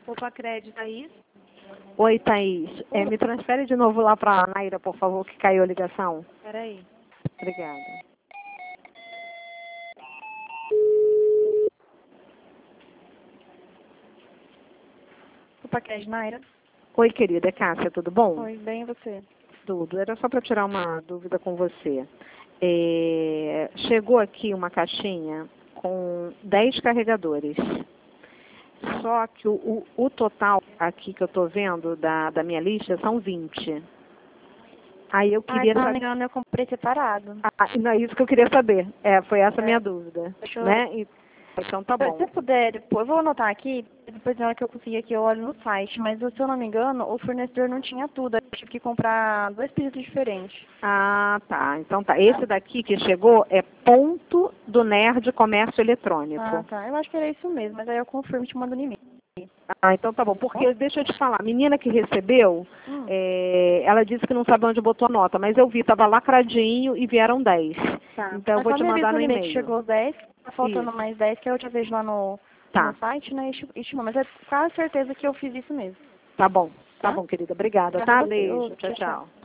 Opa, crédito aí. Oi, Thaís. Me transfere de novo lá para a Naira, por favor, que caiu a ligação. Peraí. Obrigada. Opa, crédito, Naira. Oi, querida. É Cássia, tudo bom? Oi, bem e você? Tudo. Era só para tirar uma dúvida com você. Chegou aqui uma caixinha com 10 carregadores. Só que o total aqui que eu estou vendo da minha lista são 20. Aí eu queria se não me saber. engano, eu comprei separado. Não é isso que eu queria saber. Foi essa a minha É. dúvida. Deixa eu... Né? Então tá Se bom. você puder, depois, eu vou anotar aqui, depois na hora que eu conseguir aqui, eu olho no site. Mas se eu não me engano, o fornecedor não tinha tudo. Eu tive que comprar 2 pedidos diferentes. Ah, tá. Então tá. Esse daqui que chegou é Ponto do Nerd Comércio Eletrônico. Ah, tá. Eu acho que era isso mesmo, mas aí eu confirmo e te mando no e-mail. Ah, então tá bom. Porque, deixa eu te falar, a menina que recebeu, ela disse que não sabe onde botou a nota, mas eu vi, estava lacradinho e vieram 10. Tá. Então eu Mas vou só te me avisa mandar no no e-mail que e-mail. chegou os 10, tá faltando Isso. mais 10 que eu te vejo lá no site, né? Mas é quase certeza que eu fiz isso mesmo. Tá bom. Tá Tá? bom, querida. Obrigada, Obrigada tá? a você. Beijo. Tchau, Tchau, tchau. tchau.